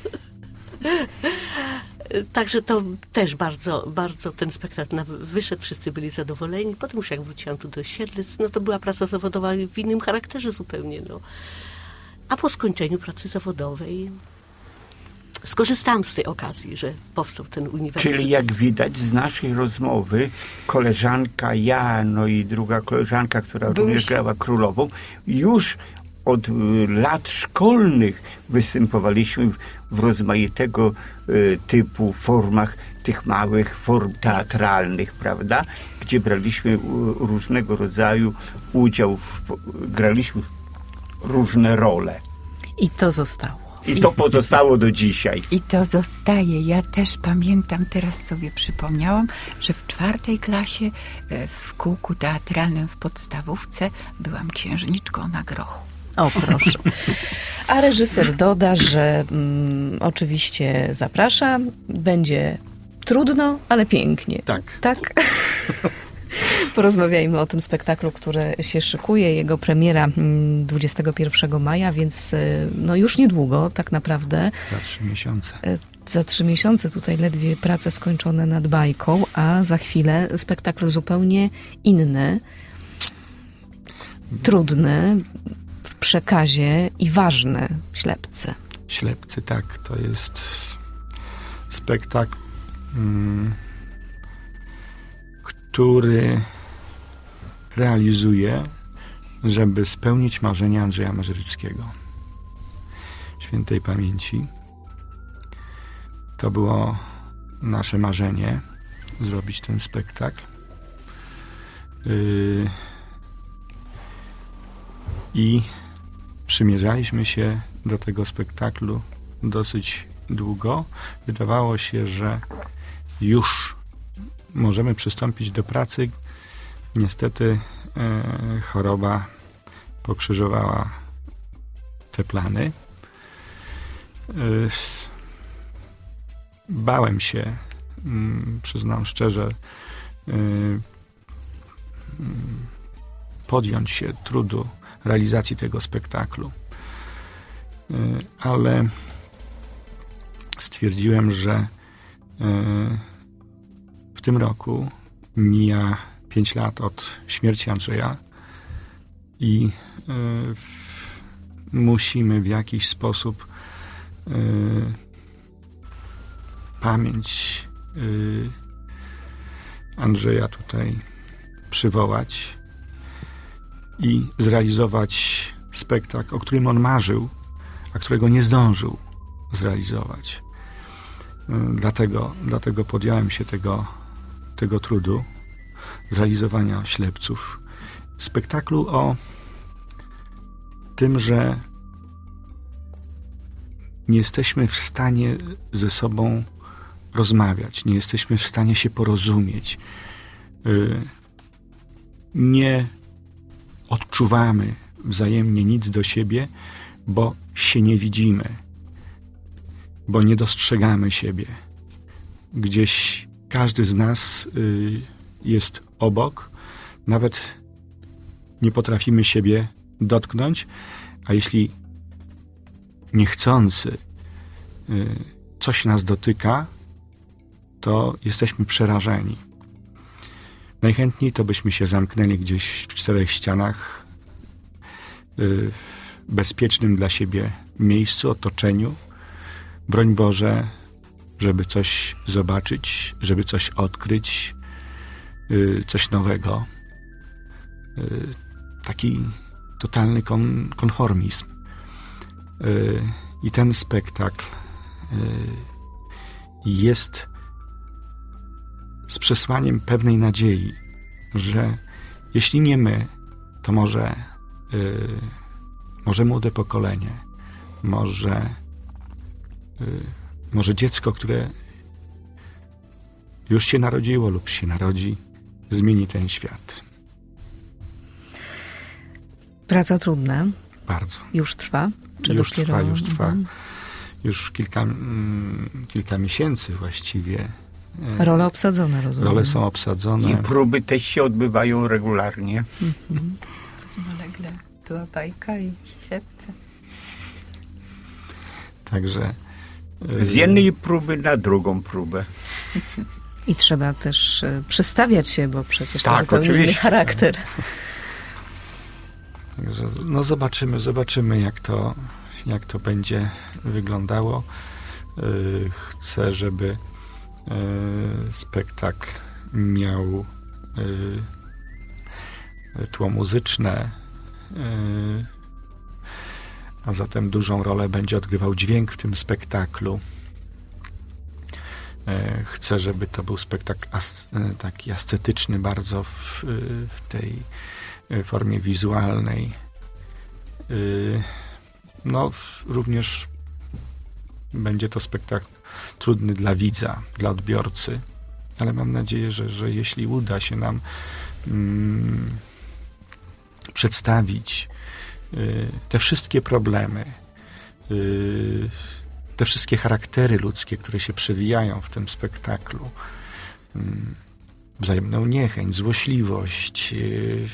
Także to też bardzo, bardzo ten spektakl wyszedł, wszyscy byli zadowoleni. Potem już jak wróciłam tu do Siedlec, no to była praca zawodowa w innym charakterze zupełnie. No. A po skończeniu pracy zawodowej skorzystałam z tej okazji, że powstał ten uniwersytet. Czyli jak widać z naszej rozmowy, koleżanka, ja, no i druga koleżanka, która Był również się- grała królową, już od y, lat szkolnych występowaliśmy w, w rozmaitego y, typu formach, tych małych form teatralnych, prawda? Gdzie braliśmy y, różnego rodzaju udział, w, graliśmy różne role. I to zostało. I to pozostało do dzisiaj. I to zostaje. Ja też pamiętam, teraz sobie przypomniałam, że w czwartej klasie e, w kółku teatralnym w podstawówce byłam księżniczką na grochu. O, proszę. A reżyser doda, że mm, oczywiście zaprasza, będzie trudno, ale pięknie. Tak. Tak? Porozmawiajmy o tym spektaklu, który się szykuje. Jego premiera mm, dwudziestego pierwszego maja, więc y, no już niedługo tak naprawdę. Za trzy miesiące. Y, Za trzy miesiące tutaj ledwie prace skończone nad bajką, a za chwilę spektakl zupełnie inny, trudny w przekazie i ważny. Ślepcy. Ślepcy, tak. To jest spektakl, mm, który realizuje, żeby spełnić marzenia Andrzeja Mażeryckiego, świętej pamięci. To było nasze marzenie, zrobić ten spektakl. Yy, I przymierzaliśmy się do tego spektaklu dosyć długo. Wydawało się, że już możemy przystąpić do pracy. Niestety e, choroba pokrzyżowała te plany. E, bałem się, mm, przyznam szczerze, e, mm, podjąć się trudu realizacji tego spektaklu. E, ale stwierdziłem, że e, w tym roku mija pięć lat od śmierci Andrzeja i y, musimy w jakiś sposób y, pamięć y, Andrzeja tutaj przywołać i zrealizować spektakl, o którym on marzył, a którego nie zdążył zrealizować. Dlatego, dlatego podjąłem się tego, tego trudu zrealizowania Ślepców. Spektaklu o tym, że nie jesteśmy w stanie ze sobą rozmawiać, nie jesteśmy w stanie się porozumieć. Nie odczuwamy wzajemnie nic do siebie, bo się nie widzimy, bo nie dostrzegamy siebie. Gdzieś każdy z nas jest obok, nawet nie potrafimy siebie dotknąć, a jeśli niechcący coś nas dotyka, to jesteśmy przerażeni. Najchętniej to byśmy się zamknęli gdzieś w czterech ścianach, w bezpiecznym dla siebie miejscu, otoczeniu. Broń Boże, żeby coś zobaczyć, żeby coś odkryć, coś nowego. Taki totalny kon, konformizm. I ten spektakl jest z przesłaniem pewnej nadziei, że jeśli nie my, to może, może młode pokolenie, może, może dziecko, które już się narodziło lub się narodzi, zmieni ten świat. Praca trudna. Bardzo. Już trwa? Czy już dopiero... trwa, już trwa. Mhm. Już kilka, mm, kilka miesięcy właściwie. Role obsadzone, rozumiem. Role są obsadzone. I próby też się odbywają regularnie. Mhm. Równolegle była bajka i Ślepce. Także... Z jednej próby na drugą próbę. I trzeba też przestawiać się, bo przecież tak, to zupełnie inny charakter. Także no zobaczymy, zobaczymy jak to, jak to będzie wyglądało. Chcę, żeby spektakl miał tło muzyczne, a zatem dużą rolę będzie odgrywał dźwięk w tym spektaklu. Chcę, żeby to był spektakl as, taki ascetyczny bardzo w, w tej formie wizualnej. No, również będzie to spektakl trudny dla widza, dla odbiorcy, ale mam nadzieję, że, że jeśli uda się nam mm, przedstawić y, te wszystkie problemy, y, te wszystkie charaktery ludzkie, które się przewijają w tym spektaklu, y, wzajemną niechęć, złośliwość, y,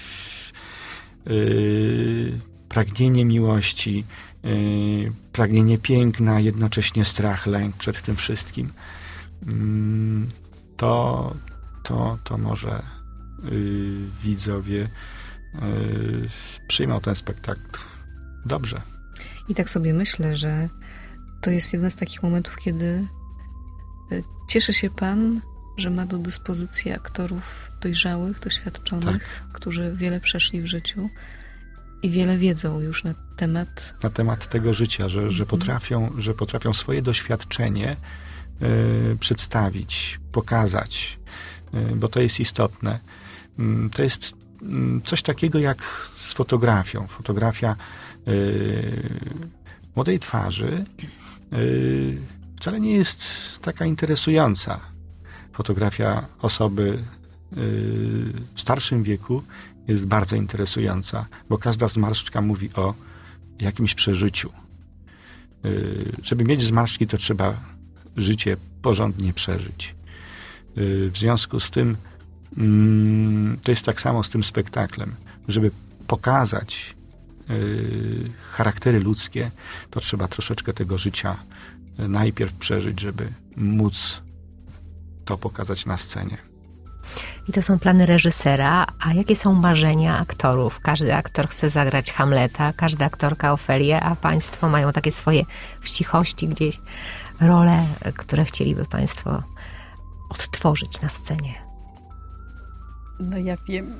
y, pragnienie miłości, Yy, pragnienie piękna, jednocześnie strach, lęk przed tym wszystkim, yy, to, to, to może yy, widzowie yy, przyjmą ten spektakl dobrze. I tak sobie myślę, że to jest jeden z takich momentów, kiedy cieszy się pan, że ma do dyspozycji aktorów dojrzałych, doświadczonych, tak, którzy wiele przeszli w życiu i wiele wiedzą już na temat... Na temat tego życia, że, że, potrafią, że potrafią swoje doświadczenie y, przedstawić, pokazać, y, bo to jest istotne. Y, to jest y, coś takiego jak z fotografią. Fotografia y, młodej twarzy y, wcale nie jest taka interesująca. Fotografia osoby y, w starszym wieku jest bardzo interesująca, bo każda zmarszczka mówi o jakimś przeżyciu. Yy, żeby mieć zmarszczki, to trzeba życie porządnie przeżyć. Yy, w związku z tym yy, to jest tak samo z tym spektaklem. Żeby pokazać yy, charaktery ludzkie, to trzeba troszeczkę tego życia yy, najpierw przeżyć, żeby móc to pokazać na scenie. I to są plany reżysera, a jakie są marzenia aktorów? Każdy aktor chce zagrać Hamleta, każda aktorka Ofelię, a państwo mają takie swoje w cichości gdzieś role, które chcieliby państwo odtworzyć na scenie. No ja wiem.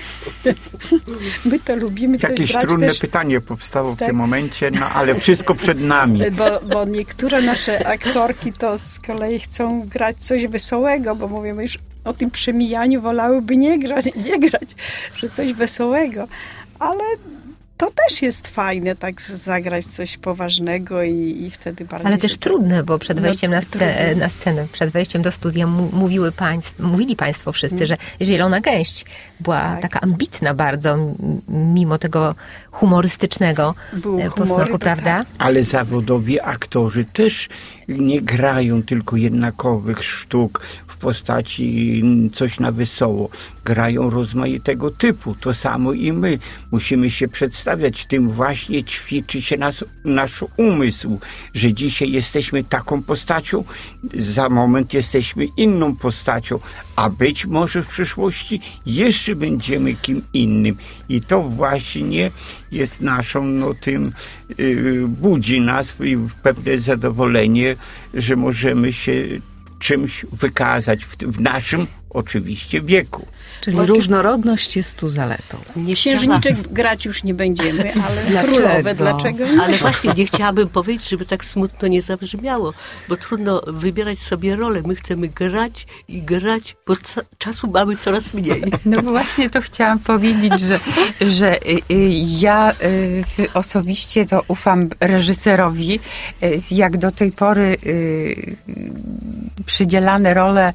My to lubimy coś Jakieś grać trudne też, pytanie powstało w tak. tym momencie, no ale wszystko przed nami. Bo, bo niektóre nasze aktorki to z kolei chcą grać coś wesołego, bo mówimy już o tym przemijaniu, wolałyby nie grać, nie grać, że coś wesołego. Ale to też jest fajne, tak zagrać coś poważnego i, i wtedy bardziej... Ale też się to- trudne, bo przed No, wejściem na, sce- trudne. na scenę, przed wejściem do studia mu- mówiły państw, mówili państwo wszyscy, Mm. że Zielona Gęść była Tak. taka ambitna bardzo, m- mimo tego humorystycznego Było e, humory, posmaku, bo prawda? Ale zawodowi aktorzy też nie grają tylko jednakowych sztuk w postaci coś na wesoło. Grają rozmaitego typu. To samo i my. Musimy się przedstawiać. Tym właśnie ćwiczy się nas, nasz umysł, że dzisiaj jesteśmy taką postacią, za moment jesteśmy inną postacią, a być może w przyszłości jeszcze będziemy kim innym. I to właśnie jest naszą, no tym yy, budzi nas i pewne zadowolenie, że możemy się czymś wykazać w, w naszym oczywiście wieku. Czyli Właśnie- różnorodność jest tu zaletą. Nie chciała, Księżniczek grać już nie będziemy, ale Dlaczego? królowe, dlaczego nie? ale właśnie nie chciałabym powiedzieć, żeby tak smutno nie zabrzmiało, bo trudno wybierać sobie rolę. My chcemy grać i grać, bo ca- czasu mamy coraz mniej. No właśnie to chciałam powiedzieć, że, że y, y, ja y, osobiście to ufam reżyserowi, y, jak do tej pory y, przydzielane role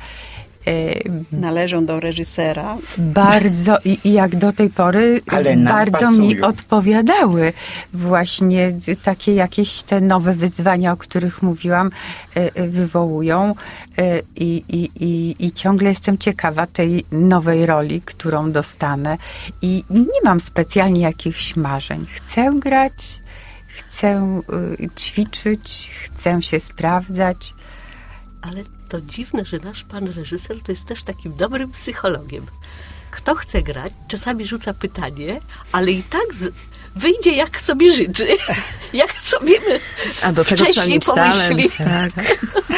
y, Należą do reżysera. bardzo i, i jak do tej pory Ale nam bardzo mi pasują. odpowiadały właśnie takie jakieś te nowe wyzwania, o których mówiłam, e, e, wywołują e, i, i, i, i ciągle jestem ciekawa tej nowej roli, którą dostanę i nie mam specjalnie jakichś marzeń. Chcę grać, chcę y, ćwiczyć, chcę się sprawdzać. Ale to dziwne, że nasz pan reżyser to jest też takim dobrym psychologiem. Kto chce grać, czasami rzuca pytanie, ale i tak z... wyjdzie jak sobie życzy. Jak sobie my A do tego trzeba wcześniej mieć pomyśli. talent. Tak.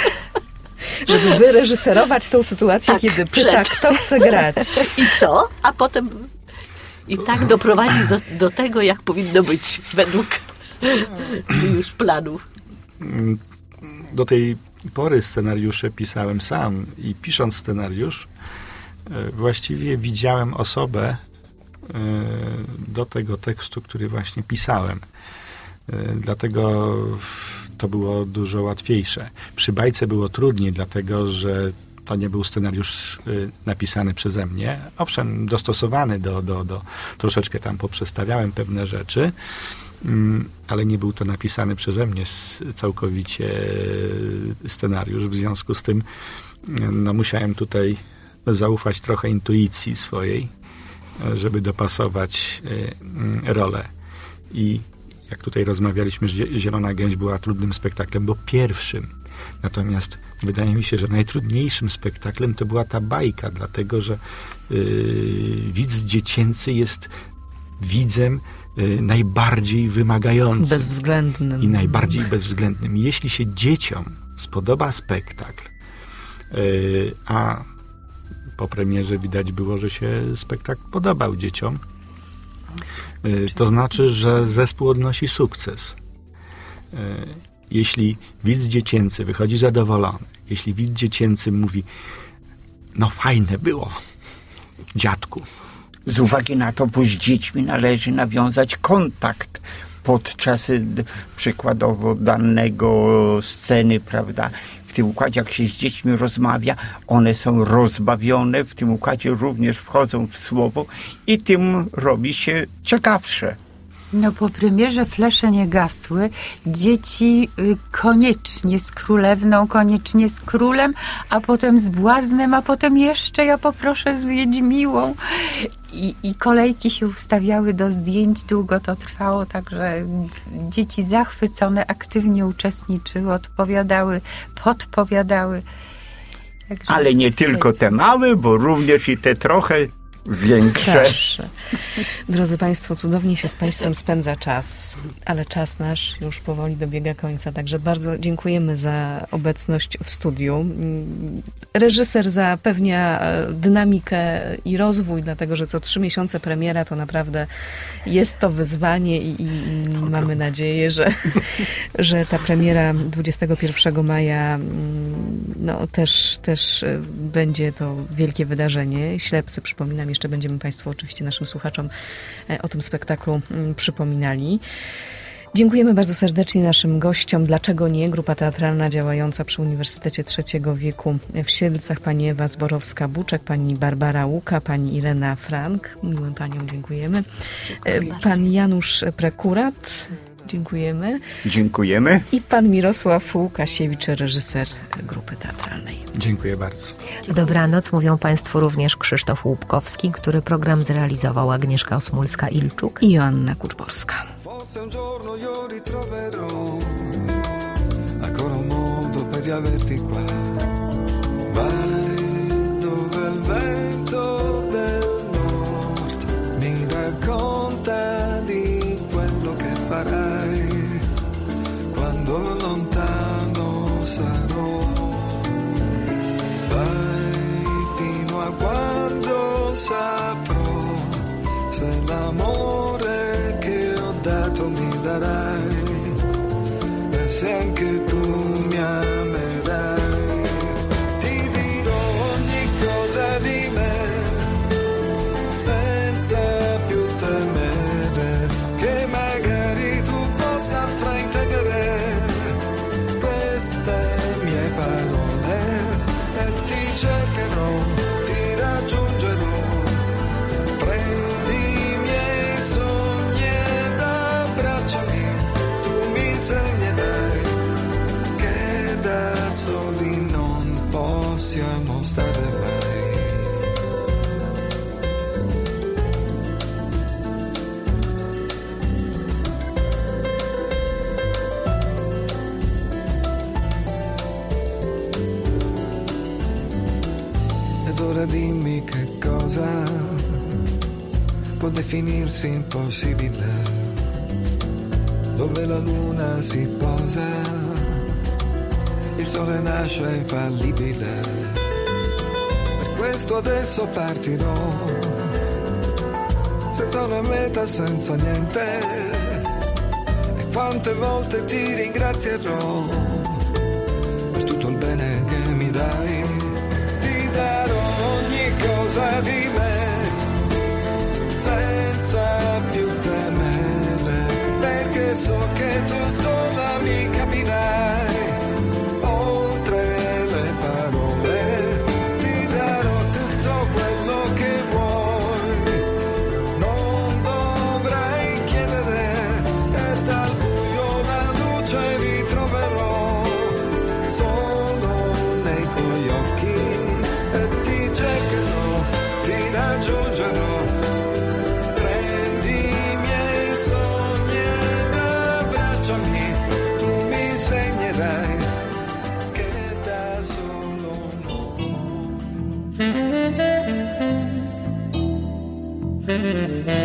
Żeby wyreżyserować tą sytuację, Tak, kiedy pyta, przed. kto chce grać. I co? A potem i tak doprowadzi do, do tego, jak powinno być według już planów. Do tej pory scenariusze pisałem sam i pisząc scenariusz e, właściwie widziałem osobę e, do tego tekstu, który właśnie pisałem. E, Dlatego w- to było dużo łatwiejsze. Przy bajce było trudniej, dlatego że to nie był scenariusz y, napisany przeze mnie. Owszem, dostosowany do, do, do... Troszeczkę tam poprzestawiałem pewne rzeczy, mm, ale nie był to napisany przeze mnie s- całkowicie y, scenariusz. W związku z tym y, no, musiałem tutaj zaufać trochę intuicji swojej, y, żeby dopasować y, y, rolę. I jak tutaj rozmawialiśmy, że Zie- Zielona Gęś była trudnym spektaklem, bo pierwszym. Natomiast wydaje mi się, że najtrudniejszym spektaklem to była ta bajka, dlatego że yy, widz dziecięcy jest widzem yy, najbardziej wymagającym Bezwzględnym. i najbardziej bezwzględnym. Jeśli się dzieciom spodoba spektakl, yy, a po premierze widać było, że się spektakl podobał dzieciom, yy, to znaczy, że zespół odnosi sukces. Yy, Jeśli widz dziecięcy wychodzi zadowolony, jeśli widz dziecięcy mówi, no fajne było, dziadku. Z uwagi na to, bo z dziećmi należy nawiązać kontakt podczas y, d- przykładowo danego sceny, prawda? W tym układzie, jak się z dziećmi rozmawia, one są rozbawione, w tym układzie również wchodzą w słowo i tym robi się ciekawsze. No po premierze Flesze nie gasły. Dzieci y, koniecznie z królewną, koniecznie z królem, a potem z błaznem, a potem jeszcze ja poproszę z Wiedźmiłą. I, I kolejki się ustawiały do zdjęć, długo to trwało, także dzieci zachwycone, aktywnie uczestniczyły, odpowiadały, podpowiadały. Także Ale nie tylko te małe, bo również i te trochę większe. Starsze. Drodzy Państwo, cudownie się z Państwem spędza czas, ale czas nasz już powoli dobiega końca, także bardzo dziękujemy za obecność w studiu. Reżyser zapewnia dynamikę i rozwój, dlatego że co trzy miesiące premiera to naprawdę jest to wyzwanie i, i mamy nadzieję, że, że ta premiera dwudziestego pierwszego maja no, też, też będzie to wielkie wydarzenie. Ślepcy, przypominam, jeszcze będziemy Państwu, oczywiście naszym słuchaczom o tym spektaklu przypominali. Dziękujemy bardzo serdecznie naszym gościom. Dlaczego nie? Grupa teatralna działająca przy Uniwersytecie Trzeciego Wieku w Siedlcach. Pani Ewa Zborowska-Buczek, pani Barbara Łuka, pani Irena Frank. Miłym paniom dziękujemy. Dziękuję pan Janusz Prekurat. Dziękujemy. Dziękujemy. I pan Mirosław Łukasiewicz, reżyser grupy teatralnej. Dziękuję bardzo. Dobranoc mówią Państwu również Krzysztof Łupkowski, który program zrealizował Agnieszka Osmulska-Ilczuk i Joanna Kuczborska. Forse un giorno io ritroverò ancora un modo per riaverti qua. Vai dove il vento del nord mi racconta di quello che farai quando lontano sarò. Vai fino a quando saprò se l'amore che ho dato mi darai e se anche tu mi amerai. Ti dirò ogni cosa di me senza più temere che magari tu possa fraintendere queste mie parole e ti cercherò, ti raggiungerò. Insegnerai che da soli non possiamo stare mai. Ed ora dimmi che cosa può definirsi impossibile, dove la luna si posa, il sole nasce infallibile. Per questo adesso partirò, senza una meta, senza niente. E quante volte ti ringrazierò per tutto il bene che mi dai. Ti darò ogni cosa di me, senza più temere, perché so che tu sola mi capirai. Oltre le parole ti darò tutto quello che vuoi. Non dovrai chiedere e dal buio la luce ritroverò solo nei tuoi occhi e ti cercherò, ti raggiungerò. Mm-hmm.